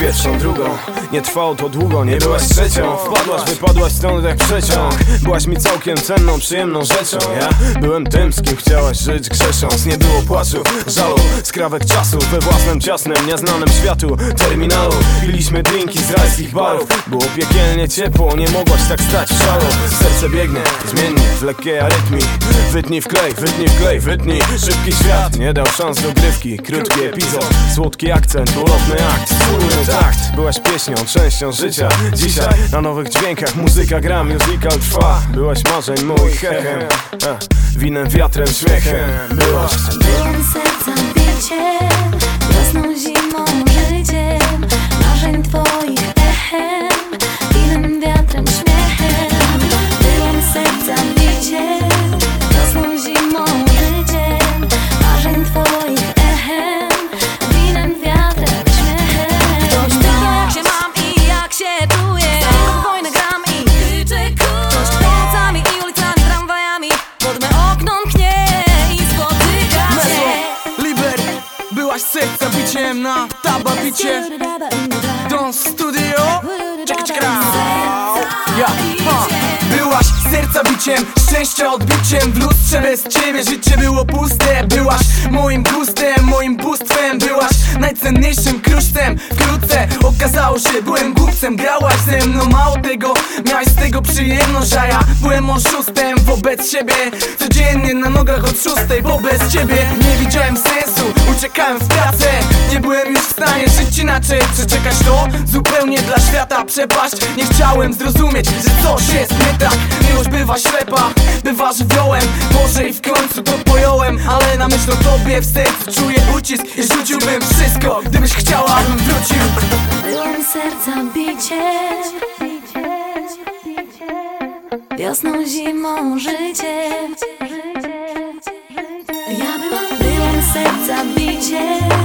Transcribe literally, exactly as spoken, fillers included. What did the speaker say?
pierwszą, drugą. Nie trwało to długo, nie byłaś trzecią. Wpadłaś, wypadłaś stąd jak przeciąg. Byłaś mi całkiem cenną, przyjemną rzeczą. Ja byłem tym, z kim chciałaś żyć grzesząc. Nie było płaczu, żalu, skrawek czasu. We własnym, ciasnym, nieznanym światu terminalu piliśmy drinki z rajskich barów. Było piekielnie ciepło, nie mogłaś tak stać w szalo. Serce biegnie, zmiennie, w lekkiej arytmii. Wytnij w klej, wytnij w klej, wytnij. Szybki świat nie dał szans do grywki. Krótki epizod, słodki akcent, ulotny akt, wspólny takt. Byłaś pieśnią, częścią życia. Dzisiaj na nowych dźwiękach muzyka gra, musical trwa. Byłaś marzeń moich hechem, a, winem, wiatrem, śmiechem. Byłaś Byłem serca biciem, wiosną, zimą, życiem. Marzeń twoich echem, winem, wiatrem, śmiechem. Byłem serca biciem, wiosną, zimą, życiem. Marzeń twoich echem, winem, wiatrem, śmiechem. Ktoś pyta jak się mam i jak się czuję. Tą wojnę gram i krzyczę kur. Ktoś nocami i ulicami, tramwajami pod me okno mknie i spotyka się. Liber, byłaś serca biciem na tababicie. Don Studio, czeka, czeka. Ja, ha. Byłaś serca biciem, szczęścia odbiciem. W lustrze bez ciebie życie było puste. Byłaś moim gustem, moim bóstwem. Byłaś najcenniejszym kruszcem. Wkrótce okazało się, byłem głupcem. Grałaś ze mną, mało tego, miałaś z tego przyjemność. A ja byłem oszustem wobec siebie. Codziennie na nogach od szóstej, bo bez ciebie nie widziałem sensu. Uciekałem w pracę, nie byłem już w stanie żyć inaczej. Przeczekać to zupełnie dla świata przepaść. Nie chciałem zrozumieć, że coś jest nie tak. Miłość bywa ślepa, bywa żywiołem. Może i w końcu to pojąłem, ale na myśl o tobie w sercu czuję ucisk. I rzuciłbym wszystko, gdybyś chciała, bym wrócił. Byłem serca biciem, wiosną, zimą, życiem. Ja byłam, byłem serca biciem,